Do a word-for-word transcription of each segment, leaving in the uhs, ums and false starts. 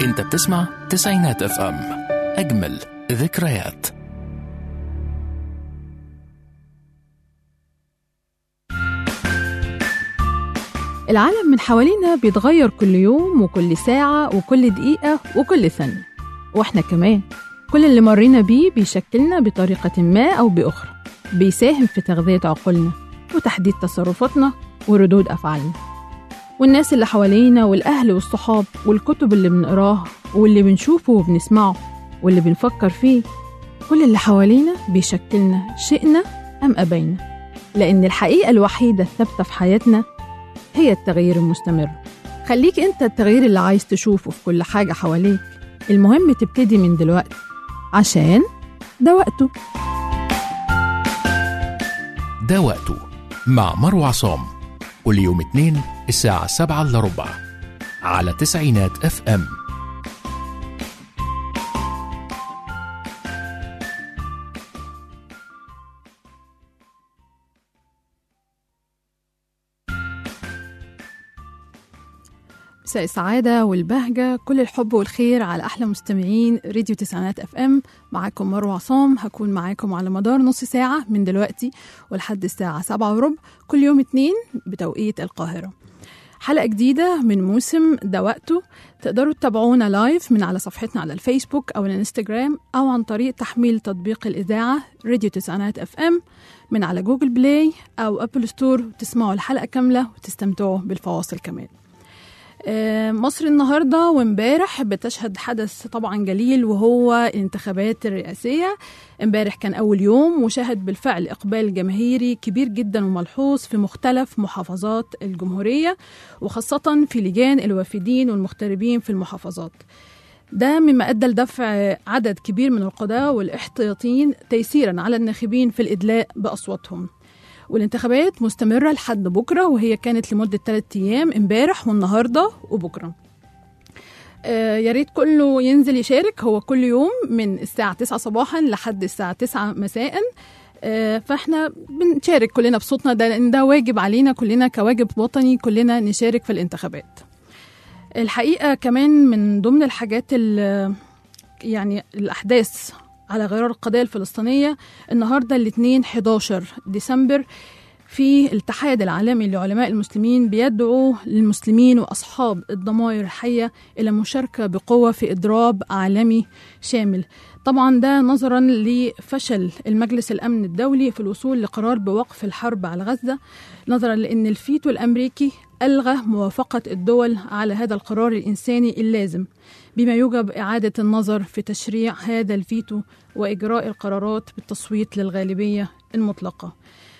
انت بتسمع تسعينات اف ام، اجمل ذكريات. العالم من حوالينا بيتغير كل يوم وكل ساعة وكل دقيقة وكل ثانية، واحنا كمان كل اللي مرينا بيه بيشكلنا بطريقة ما أو بأخرى، بيساهم في تغذية عقولنا وتحديد تصرفاتنا وردود أفعالنا. والناس اللي حوالينا والأهل والصحاب والكتب اللي بنقراها واللي بنشوفه وبنسمعه واللي بنفكر فيه، كل اللي حوالينا بيشكلنا شئنا أم أبينا، لأن الحقيقة الوحيدة الثابتة في حياتنا هي التغيير المستمر. خليك أنت التغيير اللي عايز تشوفه في كل حاجة حواليك. المهم تبتدي من دلوقتي، عشان ده وقته. ده وقته مع مروة عصام، كل يوم اثنين الساعة سبعة إلا ربع على تسعينات اف ام. مساء السعادة والبهجة، كل الحب والخير على أحلى مستمعين راديو تسعينات اف ام. معاكم مروة عصام، هكون معاكم على مدار نص ساعة من دلوقتي ولحد الساعة سبعة وربع كل يوم اتنين بتوقيت القاهرة. حلقة جديدة من موسم ده وقته. تقدروا تتابعونا لايف من على صفحتنا على الفيسبوك أو الانستجرام، أو عن طريق تحميل تطبيق الإذاعة راديو تسعينات اف ام من على جوجل بلاي أو أبل ستور، وتسمعوا الحلقة كاملة وتستمتعوا بالفواصل كمان. مصر النهاردة وامبارح بتشهد حدث طبعا جليل، وهو الانتخابات الرئاسية. امبارح كان أول يوم، وشهد بالفعل إقبال جماهيري كبير جدا وملحوظ في مختلف محافظات الجمهورية، وخاصة في لجان الوافدين والمغتربين في المحافظات. ده مما أدى لدفع عدد كبير من القضاة والاحتياطيين تيسيرا على الناخبين في الإدلاء بأصواتهم. والانتخابات مستمرة لحد بكرة، وهي كانت لمدة ثلاثة أيام، امبارح والنهاردة وبكرة. آه يا ريت كله ينزل يشارك. هو كل يوم من الساعة تسعة صباحا لحد الساعة تسعة مساء. آه فاحنا بنشارك كلنا بصوتنا ده، لأن ده واجب علينا كلنا كواجب وطني، كلنا نشارك في الانتخابات. الحقيقة كمان من ضمن الحاجات يعني الأحداث على غرار القضية الفلسطينية، النهاردة الاثنين حداشر ديسمبر في الاتحاد العالمي لعلماء المسلمين بيدعو للمسلمين وأصحاب الضمائر الحية إلى مشاركة بقوة في إضراب عالمي شامل. طبعا ده نظرا لفشل المجلس الأمن الدولي في الوصول لقرار بوقف الحرب على غزة، نظرا لأن الفيتو الأمريكي ألغى موافقة الدول على هذا القرار الإنساني اللازم، بما يوجب إعادة النظر في تشريع هذا الفيتو وإجراء القرارات بالتصويت للغالبية المطلقة.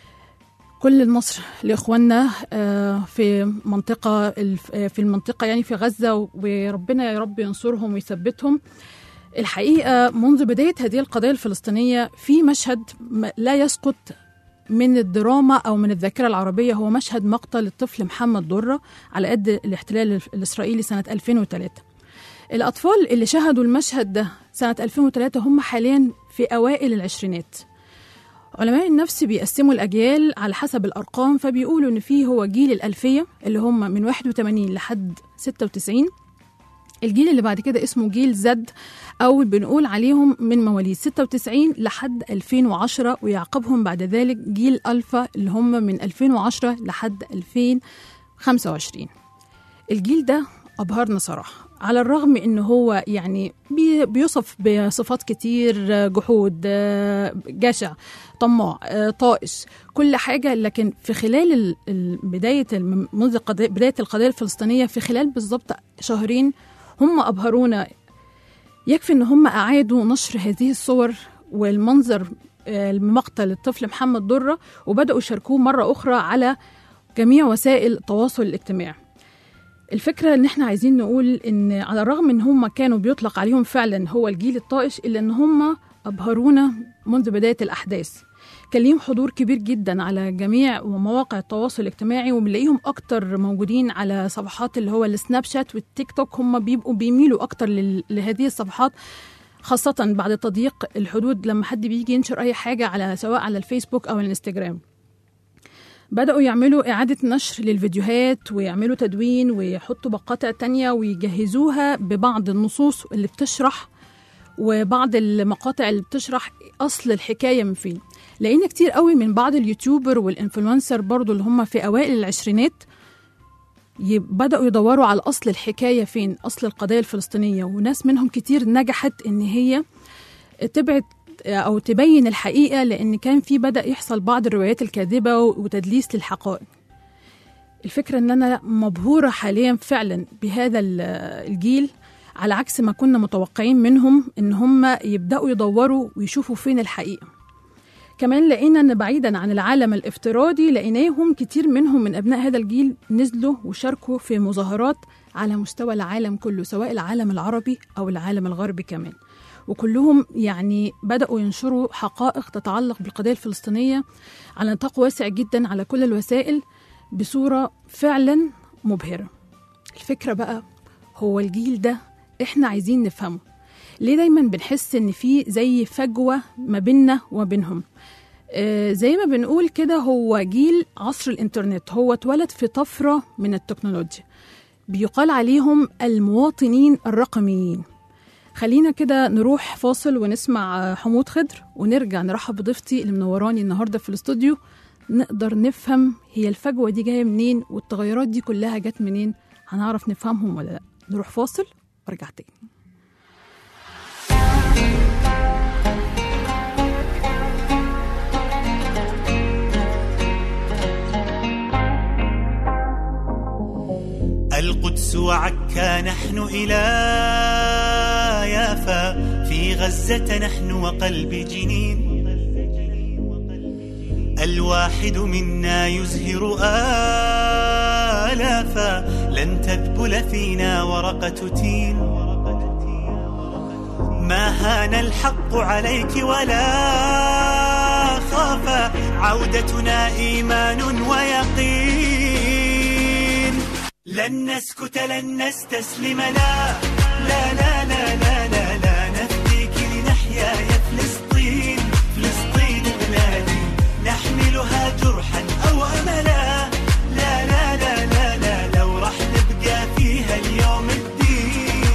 كل النصر لإخواننا في منطقة في المنطقة يعني في غزة، وربنا يا رب ينصرهم ويثبتهم. الحقيقة منذ بداية هذه القضية الفلسطينية في مشهد لا يسقط من الدراما أو من الذاكرة العربية، هو مشهد مقتل الطفل محمد درة على قد الاحتلال الإسرائيلي سنة ألفين وثلاثة. الأطفال اللي شاهدوا المشهد ده سنة ألفين وثلاثة هم حاليا في أوائل العشرينات. علماء النفس بيقسموا الأجيال على حسب الأرقام، فبيقولوا إن فيه هو جيل الألفية اللي هم من واحد وثمانين لحد ستة وتسعين، الجيل اللي بعد كده اسمه جيل زد، أو بنقول عليهم من مواليد ستة وتسعين لحد ألفين وعشرة، ويعقبهم بعد ذلك جيل ألفا اللي هم من ألفين وعشرة لحد ألفين وخمسة وعشرين. الجيل ده أبهرنا صراحة، على الرغم إنه هو يعني بيوصف بصفات كتير، جحود، جشع، طماع، طائش، كل حاجة، لكن في خلال بداية منذ بداية القضية الفلسطينية في خلال بالضبط شهرين هم أبهرونا. يكفي إن هم أعادوا نشر هذه الصور والمنظر المقتل الطفل محمد درة، وبدأوا يشاركوه مرة أخرى على جميع وسائل التواصل الاجتماعي. الفكرة إن إحنا عايزين نقول إن على الرغم إن هم كانوا بيطلق عليهم فعلا هو الجيل الطائش، إلا إن هم أبهرونا منذ بداية الأحداث. كان ليهم حضور كبير جدا على جميع مواقع التواصل الاجتماعي، وبنلاقيهم أكتر موجودين على صفحات اللي هو السناب شات والتيك توك. هم بيبقوا بيميلوا أكتر لهذه الصفحات، خاصة بعد تضييق الحدود لما حد بيجي ينشر أي حاجة على سواء على الفيسبوك أو الانستجرام. بدأوا يعملوا إعادة نشر للفيديوهات ويعملوا تدوين ويحطوا مقاطع تانية ويجهزوها ببعض النصوص اللي بتشرح وبعض المقاطع اللي بتشرح أصل الحكاية من فين. لأن كتير قوي من بعض اليوتيوبر والإنفلونسر برضو اللي هم في أوائل العشرينات بدأوا يدوروا على أصل الحكاية فين، أصل القضية الفلسطينية، وناس منهم كتير نجحت إن هي تبعد أو تبين الحقيقة، لأن كان في بدأ يحصل بعض الروايات الكاذبة وتدليس للحقائق. الفكرة إن أنا مبهورة حاليا فعلا بهذا الجيل، على عكس ما كنا متوقعين منهم إن هم يبدأوا يدوروا ويشوفوا فين الحقيقة. كمان لقينا أن بعيدا عن العالم الافتراضي لقيناهم كتير منهم من أبناء هذا الجيل نزلوا وشاركوا في مظاهرات على مستوى العالم كله، سواء العالم العربي أو العالم الغربي كمان، وكلهم يعني بدأوا ينشروا حقائق تتعلق بالقضية الفلسطينية على نطاق واسع جدا على كل الوسائل بصورة فعلا مبهرة. الفكرة بقى هو الجيل ده إحنا عايزين نفهمه ليه دايما بنحس إن في زي فجوة ما بيننا وبينهم. آه زي ما بنقول كده هو جيل عصر الإنترنت، هو اتولد في طفرة من التكنولوجيا، بيقال عليهم المواطنين الرقميين. خلينا كده نروح فاصل ونسمع حمود خضر ونرجع نرحب بضيفتي اللي منوراني النهاردة في الاستوديو، نقدر نفهم هي الفجوة دي جاية منين والتغيرات دي كلها جت منين، هنعرف نفهمهم ولا لا. نروح فاصل وارجع تاني. القدس وعكا نحن إلى يافا، في غزة نحن وقلب جنين، الواحد منا يزهر آلافا، لن تذبل فينا ورقة تين، ما هان الحق عليك ولا خافا، عودتنا إيمان ويقين، لن نسكت لن نستسلم، لا لا لا لا لا لا, لا نفديك لنحيا يا فلسطين، فلسطين بلادي نحملها جرحا أو أملا، لا لا لا لا لا لو رح نبقى فيها اليوم الدين،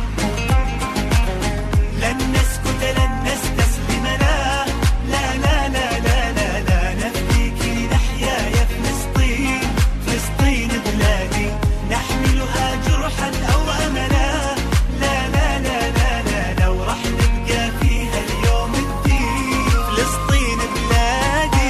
لن نسكت لن نستسلم، لا لا لا لا لا لا, لا نفديك لنحيا يا فلسطين، فلسطين بلادي نحملها جرحا أو أملا، لا لا لا لا لا لو رح نبقى فيها اليوم الدين، فلسطين بلادي.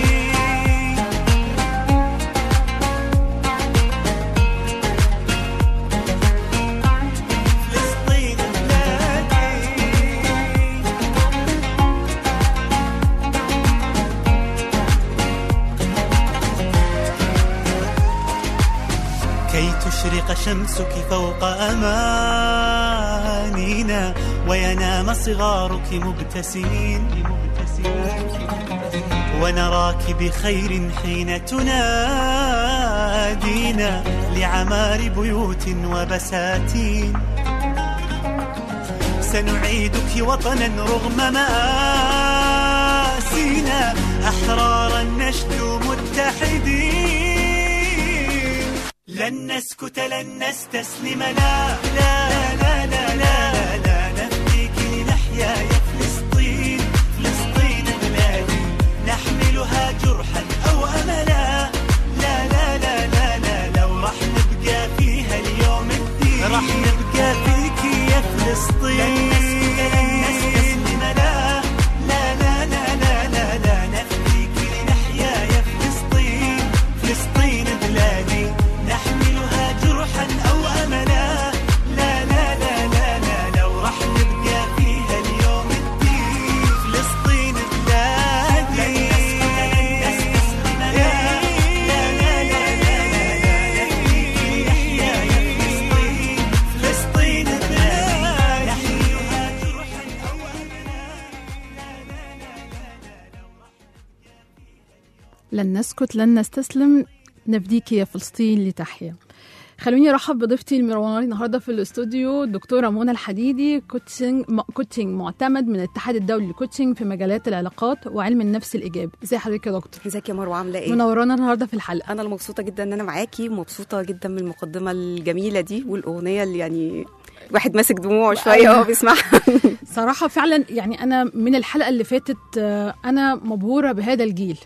فلسطين بلادي. كي تشرق شمسك فوق أمانينا وينام صغارك مبتسمين، ونراك بخير حين تنادينا لعمار بيوت وبساتين، سنعيدك وطنا رغم مآسينا، أحرارا نشدو متحدين، لن نسكت لن نستسلم، لا لا لا لا لا لا نفديك لنحيا يا فلسطين، فلسطين بلادي نحملها جرحا أو أملا، لا لا لا لا لا لو رح نبقى فيها اليوم الدين، رح نبقى فيك يا فلسطين، لن نسكت لن نستسلم، لا لا لا لا لا لا لا نفديك لنحيا يا فلسطين، فلسطين بلادي نحملها جرحا أو أملا، لا لا لا لا لا لو رح نبقى فيها اليوم الدين، فلسطين بلادي، لن نسكت لن نستسلم، لا لا لا لا لا لا نفديك لنحيا يا فلسطين، فلسطين بلادي نحملها جرحا أو أملا، لا لا لا لا لا لو رح لن نسكت لن نستسلم، نفديك يا فلسطين لتحيا. خلوني ارحب بضيفتي المنورة النهارده في الاستوديو الدكتوره منى الحديدي، كوتشنج كوتشنج معتمد من الاتحاد الدولي للكوتشنج في مجالات العلاقات وعلم النفس الايجابي. ازي حضرتك يا دكتور؟ ازيك يا مروه، عامله ايه؟ منورانا النهارده في الحلقه. انا مبسوطه جدا ان انا معاكي، ومبسوطه جدا من المقدمه الجميله دي والاغنيه اللي يعني واحد ماسك دموعه شويه وهو بيسمعها. صراحه فعلا يعني انا من الحلقه اللي فاتت انا مبهوره بهذا الجيل.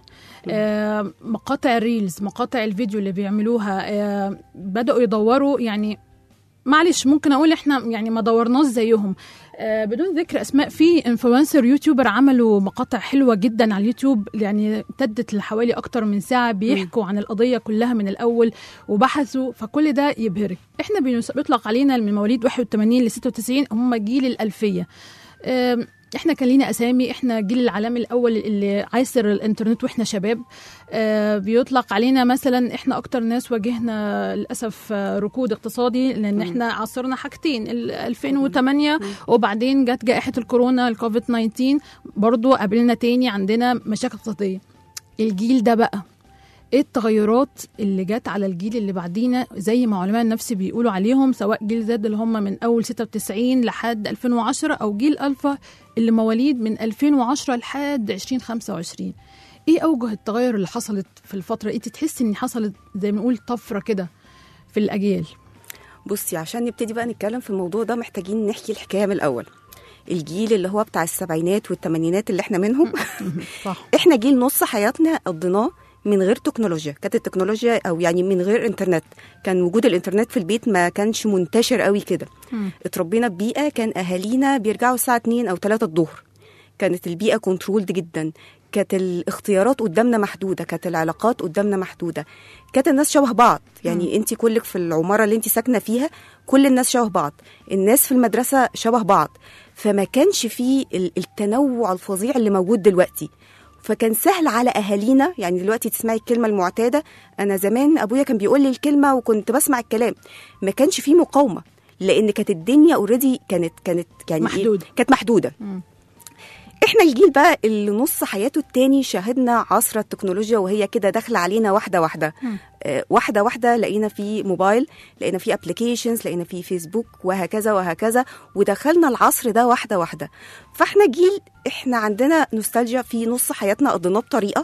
آه مقاطع الريلز، مقاطع الفيديو اللي بيعملوها، آه بدأوا يدوروا، يعني معلش ممكن اقول احنا يعني ما دورناش زيهم. آه بدون ذكر اسماء، في انفلونسر يوتيوبر عملوا مقاطع حلوه جدا على اليوتيوب، يعني امتدت لحوالي اكتر من ساعه بيحكوا عن القضيه كلها من الاول وبحثوا، فكل ده يبهرك. احنا بيطلق علينا من مواليد واحد وثمانين ل ستة وتسعين هم جيل الالفيه. آه احنا كان لينا اسامي، احنا جيل العالمي الاول اللي عايصر الانترنت واحنا شباب. آه بيطلق علينا مثلا احنا اكتر ناس واجهنا للاسف ركود اقتصادي، لان احنا عاصرنا حاجتين، ألفين وثمانية وبعدين جت جائحه الكورونا الكوفيد تسعة عشر، برضو قابلنا تاني عندنا مشاكل اقتصاديه. الجيل ده بقى ايه التغيرات اللي جت على الجيل اللي بعدينا، زي ما علماء النفس بيقولوا عليهم، سواء جيل زد اللي هم من اول ستة وتسعين لحد ألفين وعشرة، او جيل الفا اللي مواليد من ألفين وعشرة لحد عشرين خمسة وعشرين. ايه اوجه التغير اللي حصلت في الفتره؟ ايه تحس ان حصلت زي ما نقول طفره كده في الاجيال؟ بصي، عشان نبتدي بقى نتكلم في الموضوع ده محتاجين نحكي الحكايه من الاول. الجيل اللي هو بتاع السبعينات والثمانينات اللي احنا منهم صح. احنا جيل نص حياتنا قضيناه من غير تكنولوجيا، كانت التكنولوجيا او يعني من غير انترنت. كان وجود الانترنت في البيت ما كانش منتشر قوي كده. اتربينا ببيئه كان اهالينا بيرجعوا الساعه اتنين او تلاتة الظهر، كانت البيئه كنترولد جدا، كانت الاختيارات قدامنا محدوده، كانت العلاقات قدامنا محدوده، كانت الناس شبه بعض. يعني انت كلك في العماره اللي انت ساكنه فيها كل الناس شبه بعض، الناس في المدرسه شبه بعض، فما كانش فيه التنوع الفظيع اللي موجود دلوقتي. فكان سهل على اهالينا، يعني دلوقتي تسمعي الكلمه المعتاده، انا زمان ابويا كان بيقول لي الكلمه وكنت بسمع الكلام، ما كانش فيه مقاومه، لان كانت الدنيا اوريدي كانت كانت يعني محدوده إيه؟ كانت محدوده. م. احنا الجيل بقى اللي نص حياته التاني شاهدنا عصر التكنولوجيا وهي كده داخله علينا واحده واحده. آه واحده واحده لقينا في موبايل، لقينا في ابلكيشنز، لقينا في فيسبوك، وهكذا وهكذا، ودخلنا العصر ده واحده واحده. فاحنا جيل احنا عندنا نوستالجيا في نص حياتنا قضيناه بطريقه،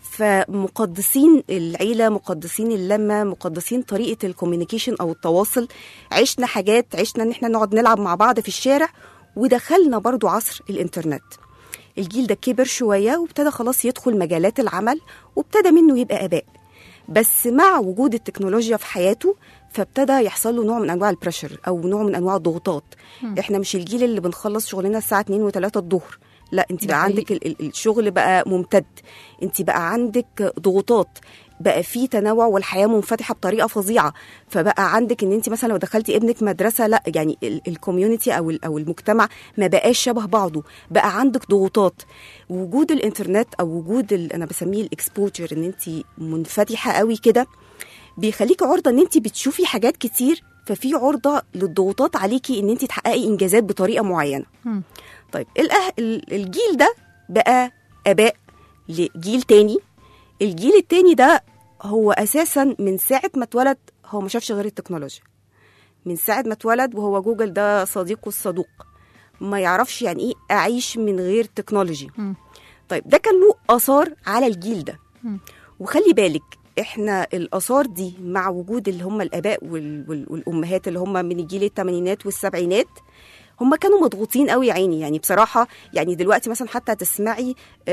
فمقدسين العيله، مقدسين اللمه، مقدسين طريقه الكوميونيكيشن او التواصل. عشنا حاجات، عشنا ان احنا نقعد نلعب مع بعض في الشارع، ودخلنا برضو عصر الانترنت. الجيل ده كبر شوية وابتدى خلاص يدخل مجالات العمل، وابتدى منه يبقى آباء، بس مع وجود التكنولوجيا في حياته فابتدى يحصل له نوع من أنواع البريشر أو نوع من أنواع الضغوطات. م. إحنا مش الجيل اللي بنخلص شغلنا الساعة اتنين وتلاتة الظهر، لا، انت بقى عندك الشغل بقى ممتد، انت بقى عندك ضغوطات، بقى في تنوع والحياه منفتحه بطريقه فظيعه. فبقى عندك ان انت مثلا لو دخلتي ابنك مدرسه، لا يعني الكوميونتي او او المجتمع ما بقاش شبه بعضه، بقى عندك ضغوطات. وجود الانترنت او وجود انا بسميه الاكسبوجر، ان انت منفتحه قوي كده، بيخليكي عرضه ان انت بتشوفي حاجات كتير، ففي عرضه للضغوطات عليكي ان انت تحققي انجازات بطريقه معينه. م. طيب الأه... الجيل ده بقى اباء لجيل تاني. الجيل التاني ده هو اساسا من ساعه ما اتولد هو ما شافش غير التكنولوجيا، من ساعه ما اتولد وهو جوجل ده صديقه الصدوق، ما يعرفش يعني ايه اعيش من غير تكنولوجي. م. طيب ده كان له اثار على الجيل ده. م. وخلي بالك احنا الاثار دي مع وجود اللي هم الاباء وال... وال... والامهات اللي هم من الجيل الثمانينات والسبعينات، هم كانوا مضغوطين قوي يا عيني. يعني بصراحه يعني دلوقتي مثلا حتى تسمعي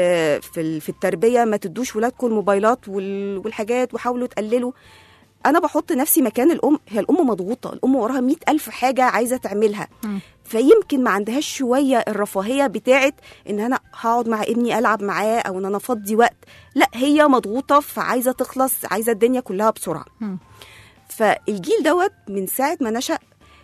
في في التربيه ما تدوش ولادكم الموبايلات والحاجات وحاولوا تقللوا. انا بحط نفسي مكان الام، هي الام مضغوطه، الام وراها مئة ألف حاجه عايزه تعملها، م. فيمكن ما عندهاش شويه الرفاهيه بتاعه ان انا هقعد مع ابني العب معاه او ان انا افضي وقت، لا هي مضغوطه فعايزه تخلص، عايزه الدنيا كلها بسرعه. م. فالجيل دوت من ساعه ما نشأ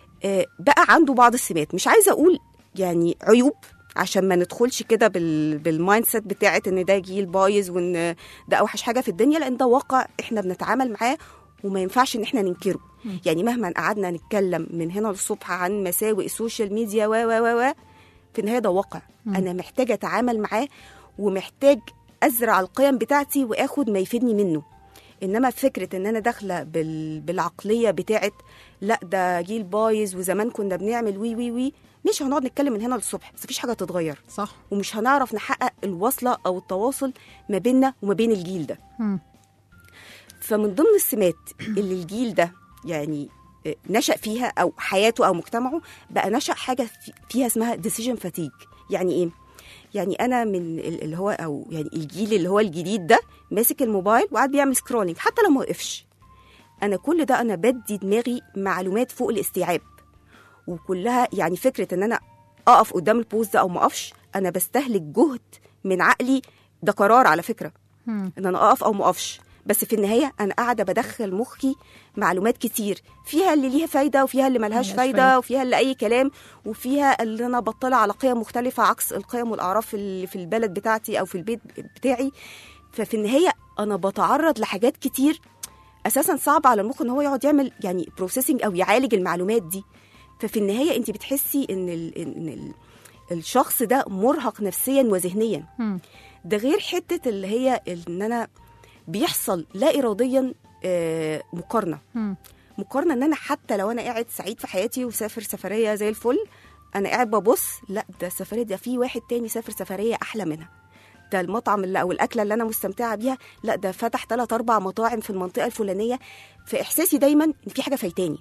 بقى عنده بعض السمات، مش عايزه اقول يعني عيوب عشان ما ندخلش كده بال بالمايند سيت بتاعه ان ده جيل بايظ وان ده اوحش حاجه في الدنيا، لان ده واقع احنا بنتعامل معاه وما ينفعش ان احنا ننكره. م. يعني مهما قعدنا نتكلم من هنا للصبح عن مساوئ السوشيال ميديا و و و في النهايه ده واقع. م. انا محتاجه اتعامل معاه ومحتاج ازرع القيم بتاعتي واخد ما يفيدني منه. انما فكره ان انا داخله بال... بالعقليه بتاعت لا ده جيل بايظ وزمان كنا بنعمل وي وي وي، مش هنقعد نتكلم من هنا للصبح، بس مفيش حاجه تتغير. صح. ومش هنعرف نحقق الوصله او التواصل ما بيننا وما بين الجيل ده. مم. فمن ضمن السمات اللي الجيل ده يعني نشأ فيها او حياته او مجتمعه، بقى نشأ حاجه فيها اسمها decision fatigue. يعني ايه؟ يعني انا من اللي هو او يعني الجيل اللي هو الجديد ده ماسك الموبايل وقاعد بيعمل سكرولينج حتى لو ما وقفش. انا كل ده انا بدي دماغي معلومات فوق الاستيعاب، وكلها يعني فكره ان انا اقف قدام البوست ده او ما اقفش، انا بستهلك جهد من عقلي. ده قرار على فكره مم. ان انا اقف او ما اقفش، بس في النهايه انا قاعده بدخل مخي معلومات كتير، فيها اللي ليها فايده وفيها اللي ملهاش ملهاش فايده, فايدة. وفيها اللي اي كلام، وفيها اللي انا بطلع على قيم مختلفه عكس القيم والاعراف اللي في البلد بتاعتي او في البيت بتاعي. ففي النهايه انا بتعرض لحاجات كتير اساسا صعب على المخ ان هو يقعد يعمل يعني بروسيسنج او يعالج المعلومات دي. ففي النهايه انت بتحسي ان ال ان ال الشخص ده مرهق نفسيا وذهنيا. مم. ده غير حته اللي هي ان انا بيحصل لا اراديا آه مقارنه مم. مقارنه ان انا حتى لو انا قاعد سعيد في حياتي وسافر سفريه زي الفل، انا قاعد ببص لا ده السفريه ده في واحد تاني سافر سفريه احلى منها، ده المطعم اللي او الاكله اللي انا مستمتعه بيها لا ده فتح ثلاث اربع مطاعم في المنطقه الفلانيه. فاحساسي دايما ان في حاجه فايتاني.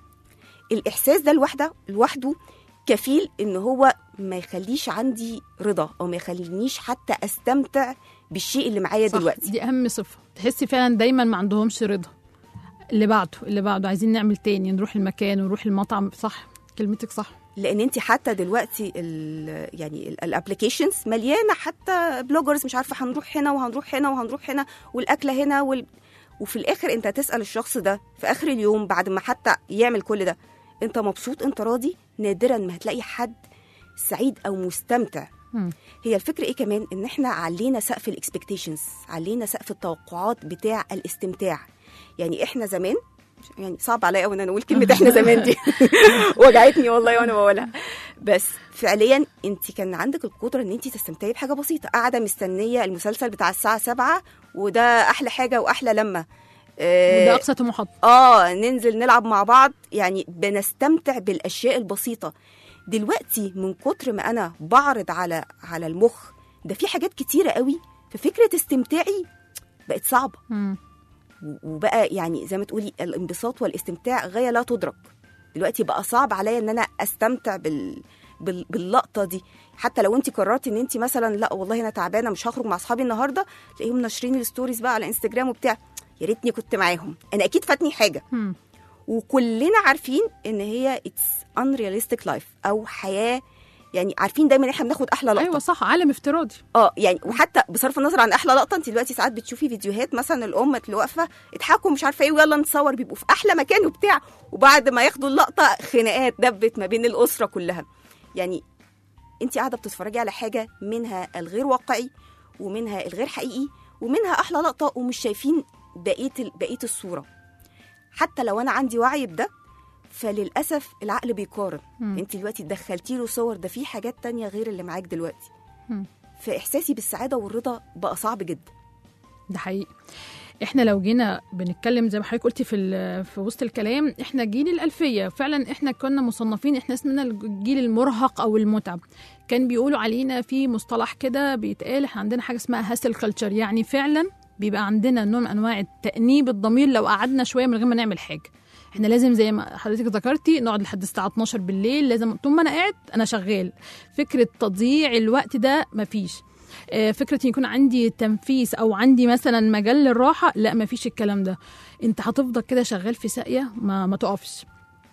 الاحساس ده لوحده لوحده كفيل ان هو ما يخليش عندي رضا او ما يخلينيش حتى استمتع بالشيء اللي معايا دلوقتي. دي اهم صفه، تحسي فعلا دايما ما عندهمش رضا. اللي بعده اللي بعده عايزين نعمل تاني، نروح المكان ونروح المطعم. صح، كلمتك صح. لان انت حتى دلوقتي ال يعني الابلكيشنز مليانه، حتى بلوجرز مش عارفه هنروح هنا وهنروح هنا وهنروح هنا والاكله هنا وال... وفي الاخر انت تسال الشخص ده في اخر اليوم بعد ما حتى يعمل كل ده، انت مبسوط؟ انت راضي؟ نادرا ما هتلاقي حد سعيد او مستمتع. مم. هي الفكره ايه كمان؟ ان احنا علينا سقف الاكسبكتيشنز، علينا سقف التوقعات بتاع الاستمتاع. يعني احنا زمان، يعني صعب عليا قوي ان انا اقول كلمه احنا زمان دي وجعتني والله وانا بقولها، بس فعليا انت كان عندك القدره ان انت تستمتعي بحاجه بسيطه، قاعده مستنيه المسلسل بتاع الساعه سبعة وده احلى حاجه واحلى لما آه وده اقصى طموحات، اه ننزل نلعب مع بعض، يعني بنستمتع بالاشياء البسيطه. دلوقتي من كتر ما انا بعرض على على المخ ده في حاجات كتيره قوي، ففكره استمتاعي بقت صعبه. مم. وبقى يعني زي ما تقولي الانبساط والاستمتاع غايه لا تدرك. دلوقتي بقى صعب عليا ان انا استمتع بال... بال... باللقطه دي. حتى لو انت قررتي ان انت مثلا لا والله انا تعبانه مش هخرج مع اصحابي النهارده، تلاقيهم ناشرين الستوريز بقى على انستجرام وبتاع، يا ريتني كنت معاهم، انا اكيد فاتني حاجه. مم. وكلنا عارفين ان هي it's unrealistic life او حياه، يعني عارفين دايما احنا بناخد احلى لقطه. ايوه صح، عالم افتراضي. اه يعني وحتى بصرف النظر عن احلى لقطه، انت دلوقتي ساعات بتشوفي فيديوهات مثلا الام اللي واقفه اضحكوا مش عارفه ايه ويلا نتصور، بيبقوا في احلى مكان وبتاع، وبعد ما ياخدوا اللقطه خناقات دبت ما بين الاسره كلها. يعني انت قاعده بتتفرجي على حاجه منها الغير واقعي ومنها الغير حقيقي ومنها احلى لقطه، ومش شايفين بقيه بقيه الصوره. حتى لو انا عندي وعي بده، فللاسف العقل بيقارن. مم. انت دلوقتي دخلتي له صور، ده في حاجات تانية غير اللي معاك دلوقتي. مم. فاحساسي بالسعاده والرضا بقى صعب جدا. ده حقيقي. احنا لو جينا بنتكلم زي ما حضرتك قلتي في في وسط الكلام، احنا جيل الالفيه فعلا، احنا كنا مصنفين، احنا اسمنا الجيل المرهق او المتعب. كان بيقولوا علينا في مصطلح كده بيتقال، احنا عندنا حاجه اسمها هاسل كلتشر، يعني فعلا بيبقى عندنا نوع من انواع تأنيب الضمير لو قعدنا شويه من غير ما نعمل حاجه. احنا لازم زي ما حضرتك ذكرتي نقعد لحد الساعه اتناشر بالليل، لازم طول ما انا قاعد انا شغال. فكره تضييع الوقت ده مفيش. فكرة يكون عندي تنفيس أو عندي مثلا مجال للراحة، لا ما فيش الكلام ده. أنت هتفضل كده شغال في ساقية ما, ما تقفش.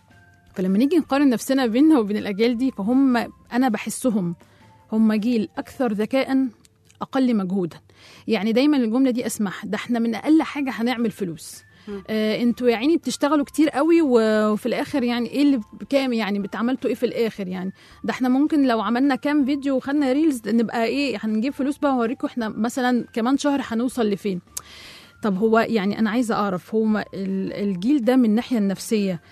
فلما نيجي نقارن نفسنا بينها وبين الأجيال دي، فهم أنا بحسهم هم جيل أكثر ذكاء أقل مجهودا. يعني دايما الجملة دي أسمح، ده احنا من أقل حاجة هنعمل فلوس. آه انتوا يا عيني بتشتغلوا كتير قوي وفي الاخر يعني ايه اللي بكام، يعني بتعملتوا ايه في الاخر؟ يعني ده احنا ممكن لو عملنا كام فيديو وخدنا ريلز نبقى ايه، هنجيب فلوس بقى وهوريكم احنا مثلا كمان شهر هنوصل لفين. طب هو يعني انا عايزه اعرف، هو الجيل ده من الناحيه النفسيه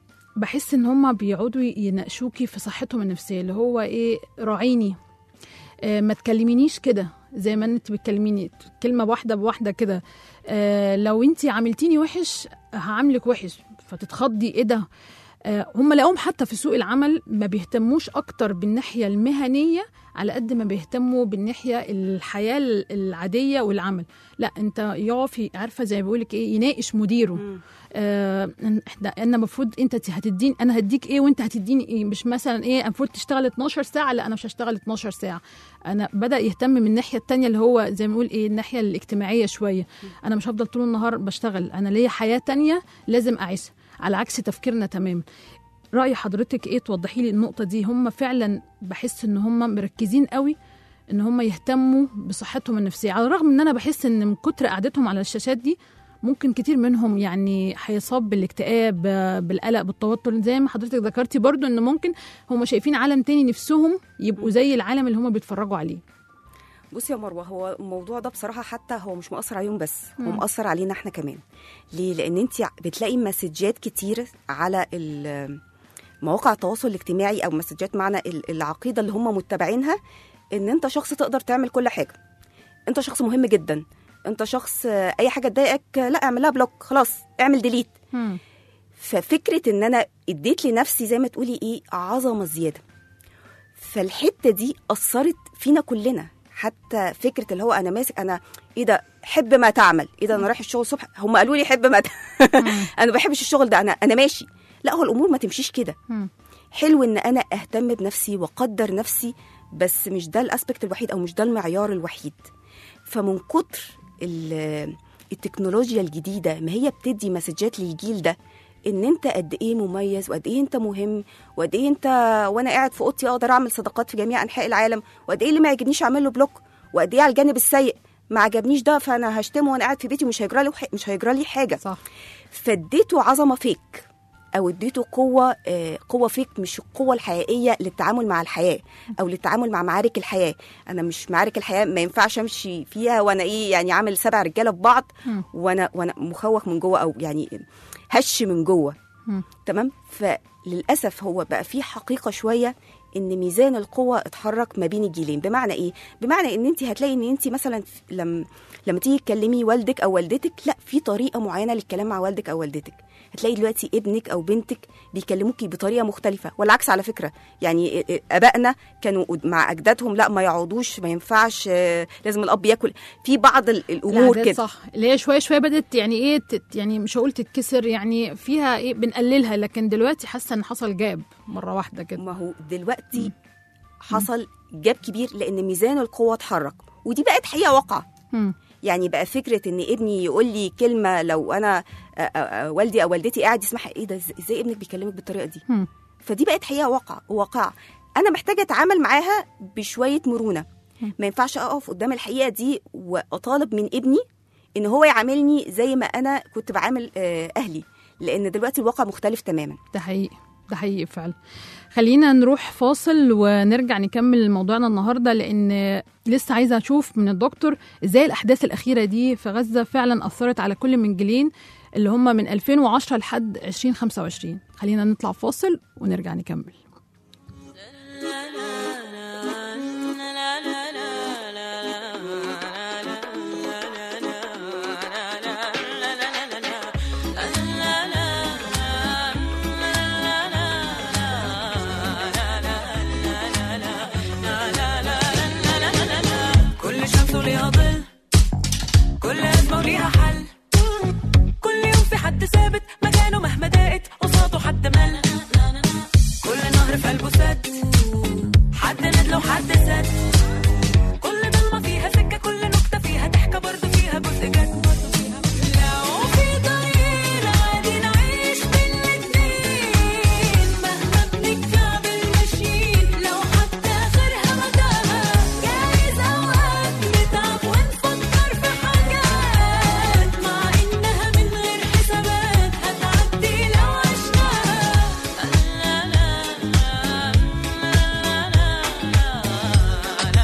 بحس ان هم بيقعدوا يناقشوكي في صحتهم النفسيه، اللي هو ايه راعيني، آه ما تكلمينيش كده زي ما انت بتكلميني، كلمه بواحده بواحده كده. آه لو انت عملتيني وحش هعاملك وحش، فتتخضي ايه ده. آه هم لقوهم حتى في سوق العمل ما بيهتموش اكتر بالناحيه المهنيه على قد ما بيهتموا بالناحيه الحياه العاديه والعمل. لا انت يقف عارفه زي ما بيقولك ايه، يناقش مديره. آه انا المفروض انت هتديني، انا هديك ايه وانت هتديني ايه، مش مثلا ايه المفروض تشتغل اتناشر ساعه، لا انا مش هشتغل اتناشر ساعه. انا بدا يهتم من الناحيه التانية اللي هو زي ما نقول ايه الناحيه الاجتماعيه شويه. انا مش هفضل طول النهار بشتغل، انا ليا حياه تانية لازم اعيشها، على عكس تفكيرنا تماما. رأي حضرتك ايه؟ توضحي لي النقطه دي. هم فعلا بحس ان هم مركزين قوي ان هم يهتموا بصحتهم النفسيه، على الرغم ان انا بحس ان من كتر قعدتهم على الشاشات دي ممكن كتير منهم يعني هيصاب بالاكتئاب، بالقلق، بالتوتر، زي ما حضرتك ذكرتي برضو ان ممكن هم شايفين عالم تاني نفسهم يبقوا زي العالم اللي هم بيتفرجوا عليه. بصي يا مروه، هو الموضوع ده بصراحه حتى هو مش مؤثر عليهم بس، هو مؤثر علينا احنا كمان. ليه؟ لان انت بتلاقي مسجات كتير على مواقع التواصل الاجتماعي، او مسجات معنى العقيده اللي هم متبعينها ان انت شخص تقدر تعمل كل حاجه، انت شخص مهم جدا، انت شخص اي حاجه تضايقك لا اعملها بلوك، خلاص اعمل ديليت. ففكره ان انا اديت لنفسي زي ما تقولي ايه عظمه زياده، فالحته دي اثرت فينا كلنا. حتى فكره اللي هو انا ماسك انا ايه ده حب ما تعمل، ايه ده انا رايح الشغل الصبح هم قالوا لي حب ما انا ما بحبش الشغل ده، انا انا ماشي. لا، هو الامور ما تمشيش كده. حلو ان انا اهتم بنفسي واقدر نفسي، بس مش ده الاسبكت الوحيد او مش ده المعيار الوحيد. فمن كتر التكنولوجيا الجديده ما هي بتدي مسجات للجيل ده ان انت قد ايه مميز وقد ايه انت مهم وقد ايه انت وانا قاعد في اوضتي اقدر اعمل صداقات في جميع انحاء العالم، وقد ايه اللي ما يعجبنيش اعمل له بلوك، وقد ايه على الجانب السيء ما عجبنيش ده فانا هشتمه وانا قاعد في بيتي مش هيجرى لي مش هيجرى لي حاجه. صح. فاديته عظمه فيك او اديته قوه آه قوه فيك، مش القوه الحقيقيه للتعامل مع الحياه او للتعامل مع معارك الحياه. انا مش معارك الحياه ما ينفعش امشي فيها وانا ايه يعني عامل سبع رجاله في بعض وانا وانا مخوخ من جوه او يعني هش من جوه. تمام. فللاسف هو بقى في حقيقه شويه ان ميزان القوه اتحرك ما بين الجيلين. بمعنى ايه؟ بمعنى ان انت هتلاقي ان انت مثلا لما لما تيجي تكلمي والدك او والدتك، لا في طريقه معينه للكلام مع والدك او والدتك. هتلاقي دلوقتي ابنك او بنتك بيكلموكي بطريقه مختلفه، والعكس على فكره. يعني ابائنا كانوا مع اجدادهم لا ما يقعدوش، ما ينفعش، لازم الاب ياكل، في بعض الامور كده. صح، اللي هي شويه شويه بدات يعني ايه تت يعني مش هقول تتكسر، يعني فيها ايه بنقللها، لكن دلوقتي حاسه ان حصل جاب مره واحده كده. ما هو دلوقتي م. حصل جاب كبير لان ميزان القوه اتحرك، ودي بقت حقيقه واقعه. يعني بقى فكره ان ابني يقول لي كلمه لو انا آآ آآ والدي او والدتي قاعد يسمعها، ايه ده ازاي ابنك بيكلمك بالطريقه دي؟ م. فدي بقت حقيقه واقع واقع انا محتاجه اتعامل معاها بشويه مرونه. م. ما ينفعش اقف قدام الحقيقه دي واطالب من ابني ان هو يعاملني زي ما انا كنت بعامل اهلي، لان دلوقتي الواقع مختلف تماما. ده حقيقي، ده حقيقي فعلا. خلينا نروح فاصل ونرجع نكمل موضوعنا النهارده، لان لسه عايزه اشوف من الدكتور ازاي الاحداث الاخيره دي في غزه فعلا اثرت على كل من جيلين اللي هم من ألفين وعشرة لحد ألفين وخمسة وعشرين. خلينا نطلع فاصل ونرجع نكمل. حد ثابت مكانه مهما ضاقت قصاده حد مال، كل نهر في قلبه سد، حد ندل وحد سد، كل ضلمة فيها سكة، كل نكتة فيها ضحكة، برضه فيها جزء جد. لو في طريق عادي نعيش بالاتنين، مهما بنتكعبل ماشيين، لو حتى آخرها متاهة، جايز أوقات نتعب ونفكر في حاجات مع إنها من غير حسابات هتعدي لو عشناها. لا لا لا لا لا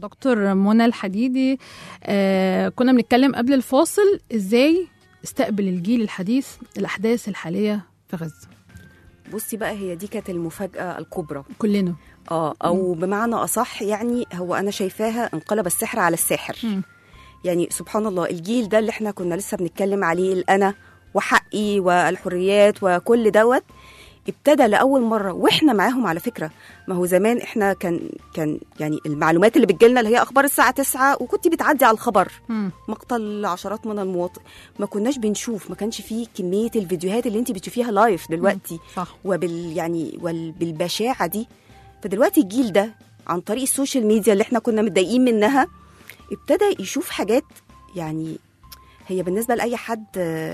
دكتور منى الحديدي. آه كنا بنتكلم قبل الفاصل ازاي استقبل الجيل الحديث الأحداث الحالية في غزة. بصي بقى، هي دي كانت المفاجأة الكبرى كلنا اه او بمعنى اصح، يعني هو انا شايفاها انقلب السحر على الساحر. م. يعني سبحان الله، الجيل ده اللي احنا كنا لسه بنتكلم عليه، الانا وحقي والحريات وكل دوت، ابتدى لاول مره واحنا معاهم. على فكره، ما هو زمان احنا كان كان يعني المعلومات اللي بتجيلنا اللي هي اخبار الساعه تسعة، وكنت بتعدي على الخبر م. مقتل عشرات من المواطن، ما كناش بنشوف، ما كانش فيه كميه الفيديوهات اللي انت بتشوفيها لايف دلوقتي. صح. وبال يعني وبالبشاعه دي. فدلوقتي الجيل ده عن طريق السوشيال ميديا اللي احنا كنا متضايقين منها، ابتدى يشوف حاجات يعني هي بالنسبة لأي حد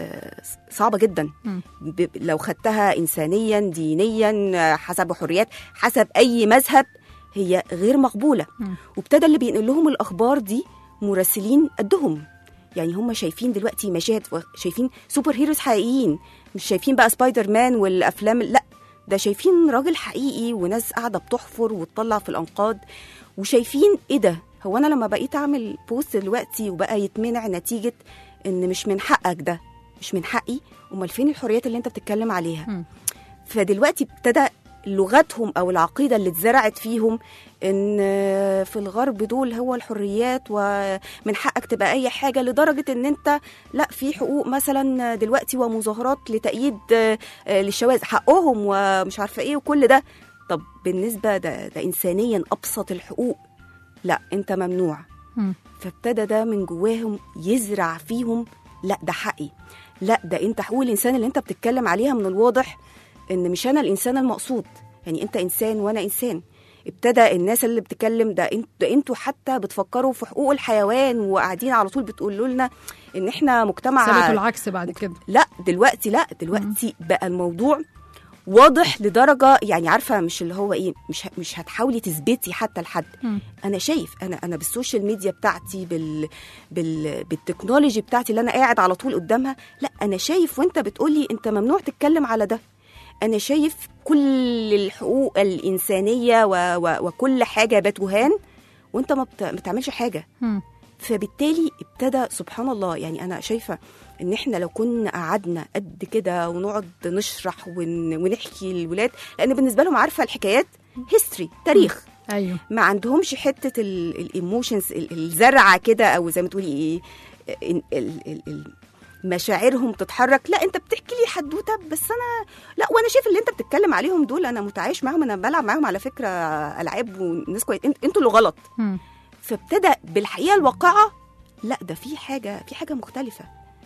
صعبة جدا. ب- لو خدتها إنسانيا دينيا حسب حريات حسب أي مذهب، هي غير مقبولة. وابتدى اللي بينقل لهم الأخبار دي مراسلين قدهم، يعني هم شايفين دلوقتي مشاهد، شايفين سوبر هيروز حقيقيين، مش شايفين بقى سبايدر مان والأفلام، لا ده شايفين راجل حقيقي وناس قاعدة بتحفر وتطلع في الأنقاض، وشايفين إيه ده. هو أنا لما بقيت أعمل بوست دلوقتي وبقى يتمنع نتيجة إن مش من حقك، ده مش من حقي، أمال فين الحريات اللي أنت بتتكلم عليها؟ م. فدلوقتي ابتدى لغتهم أو العقيدة اللي اتزرعت فيهم إن في الغرب دول هو الحريات ومن حقك تبقى أي حاجة، لدرجة إن أنت لا، في حقوق مثلا دلوقتي ومظاهرات لتأييد للشواذ حقهم ومش عارفة إيه وكل ده. طب بالنسبة ده, ده إنسانيا أبسط الحقوق، لا أنت ممنوع. م. فابتدى ده من جواهم يزرع فيهم، لا ده حقي، لا ده أنت حقوق الإنسان اللي أنت بتتكلم عليها من الواضح إن مش أنا الإنسان المقصود، يعني أنت إنسان وأنا إنسان. ابتدى الناس اللي بتتكلم ده انت ده انتوا حتى بتفكروا في حقوق الحيوان وقاعدين على طول بتقولوا لنا ان احنا مجتمع، ثبتوا العكس بعد كده. لا دلوقتي لا دلوقتي م. بقى الموضوع واضح لدرجه، يعني عارفه مش اللي هو ايه، مش مش هتحاولي تثبتي حتى لحد. م. انا شايف انا انا بالسوشيال ميديا بتاعتي بال بال بالتكنولوجي بتاعتي اللي انا قاعد على طول قدامها، لا انا شايف وانت بتقولي انت ممنوع تتكلم على ده، أنا شايف كل الحقوق الإنسانية و... و... وكل حاجة بتوهان وأنت ما بت... بتعملش حاجة. م. فبالتالي ابتدى سبحان الله، يعني أنا شايفة إن إحنا لو كنا قعدنا قد كده ونقعد نشرح ون... ونحكي للولاد، لأن بالنسبة لهم عارفة الحكايات هيستوري تاريخ. م. أيوه. ما عندهمش حتة الإيموشنز الزرعة كده، أو زي ما تقولي إيه ال... ال... ال... ال... مشاعرهم تتحرك. لا انت بتحكي لي حدوته بس انا لا، وانا شايف اللي انت بتتكلم عليهم دول انا متعايش معاهم، انا بلعب معاهم على فكره العاب والناس كويس، انتوا اللي غلط. م. فابتدى بالحقيقه الواقعه لا ده في حاجه في حاجه مختلفه.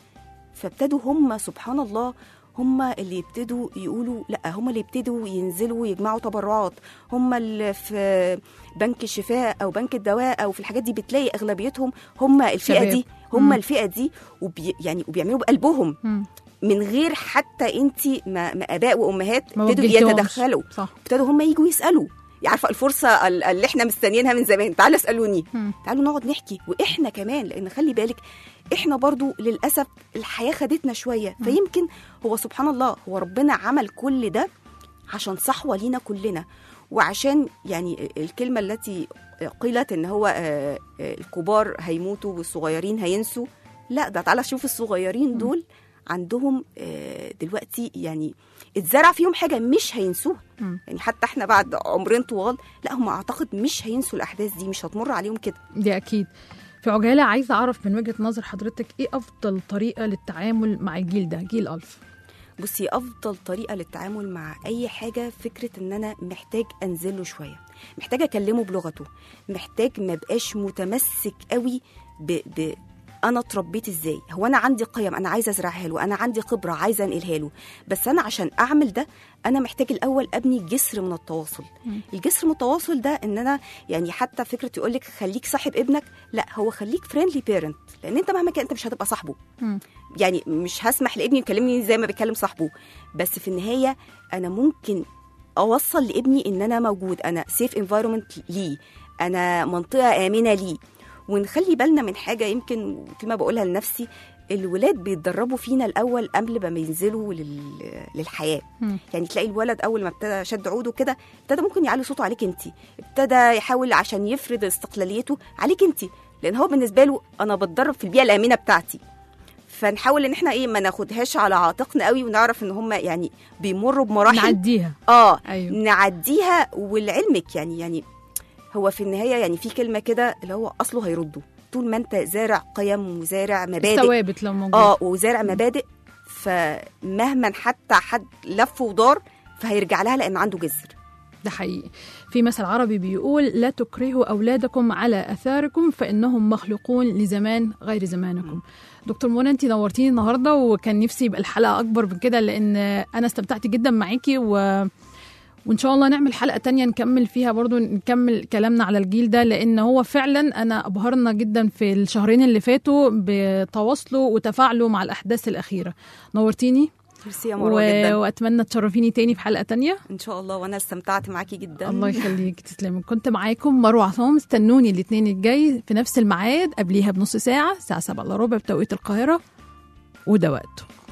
فابتدوا هم سبحان الله هم اللي يبتدوا يقولوا لا، هم اللي يبتدوا ينزلوا يجمعوا تبرعات، هم اللي في بنك الشفاء او بنك الدواء او في الحاجات دي بتلاقي اغلبيتهم هم الفئه شباب. دي هم مم. الفئه دي وبي يعني وبيعملوا بقلبهم مم. من غير حتى انت ما, ما اباء وامهات ابتدوا يتدخلوا، ابتدوا هم يجوا يسالوا، عارفه الفرصه اللي احنا مستنيينها من زمان، تعالوا اسالوني، مم. تعالوا نقعد نحكي. واحنا كمان لان خلي بالك احنا برضو للاسف الحياه خدتنا شويه، مم. فيمكن هو سبحان الله هو ربنا عمل كل ده عشان صحوه لينا كلنا، وعشان يعني الكلمه التي قيلت ان هو الكبار هيموتوا والصغيرين هينسوا، لا ده تعالى شوف الصغيرين دول عندهم دلوقتي يعني اتزرع فيهم حاجه مش هينسوها، يعني حتى احنا بعد عمرين طوال لا هم اعتقد مش هينسوا الاحداث دي، مش هتمر عليهم كده. دي اكيد. في عجاله عايزه اعرف من وجهه نظر حضرتك ايه افضل طريقه للتعامل مع الجيل ده، جيل ألف؟ بصي افضل طريقه للتعامل مع اي حاجه فكره ان انا محتاج انزله شويه، محتاج اكلمه بلغته، محتاج ما بقاش متمسك قوي ب, ب... انا اتربيت ازاي، هو انا عندي قيم انا عايزه ازرعها له، انا عندي خبره عايزه انقلها له، بس انا عشان اعمل ده انا محتاج الاول ابني جسر من التواصل. م. الجسر من التواصل ده ان انا يعني حتى فكره يقول لك خليك صاحب ابنك، لا هو خليك فريندلي بيرنت، لان انت مهما كان انت مش هتبقى صاحبه. م. يعني مش هسمح لابني يكلمني زي ما بيكلم صاحبه، بس في النهايه انا ممكن اوصل لابني ان انا موجود، انا سيف انفايرمنت ليه، انا منطقه امنه ليه. ونخلي بالنا من حاجه يمكن كلمه بقولها لنفسي، الولاد بيتدربوا فينا الاول قبل ما ينزلوا لل... للحياه. مم. يعني تلاقي الولد اول ما ابتدى شد عوده كده ابتدى ممكن يعلي صوته عليك انت، ابتدى يحاول عشان يفرض استقلاليته عليك انت، لان هو بالنسبه له انا بتدرب في البيئه الامنه بتاعتي. فنحاول ان احنا ايه ما ناخدهاش على عاتقنا قوي، ونعرف ان هم يعني بيمروا بمراحل نعديها. اه أيوه. نعديها. ولعلمك يعني يعني هو في النهايه يعني في كلمه كده اللي هو اصله هيردوا. طول ما انت زارع قيم وزارع مبادئ ثوابت لو موجود اه وزارع مبادئ، فمهما حتى حد لف ودار فهيرجع لها لان عنده جذر. ده حقيقي. في مثل عربي بيقول لا تكرهوا أولادكم على أثاركم فإنهم مخلوقون لزمان غير زمانكم. دكتور منى انت نورتيني النهارده، وكان نفسي يبقى الحلقه اكبر من كده لان انا استمتعت جدا معاكي، و... وان شاء الله نعمل حلقه تانية نكمل فيها برضو، نكمل كلامنا على الجيل ده، لان هو فعلا انا ابهرنا جدا في الشهرين اللي فاتوا بتواصله وتفاعله مع الاحداث الاخيره. نورتيني. ميرسي يا مروه و... جدا، واتمنى تشرفيني تاني في حلقه تانية ان شاء الله. وانا استمتعت معاكي جدا. الله يخليك، تسلمي. كنت معاكم مروه عصام. استنوني الاثنين الجاي في نفس الميعاد، قبليها بنص ساعه، الساعه سبعة الا ربع بتوقيت القاهره، وده وقته.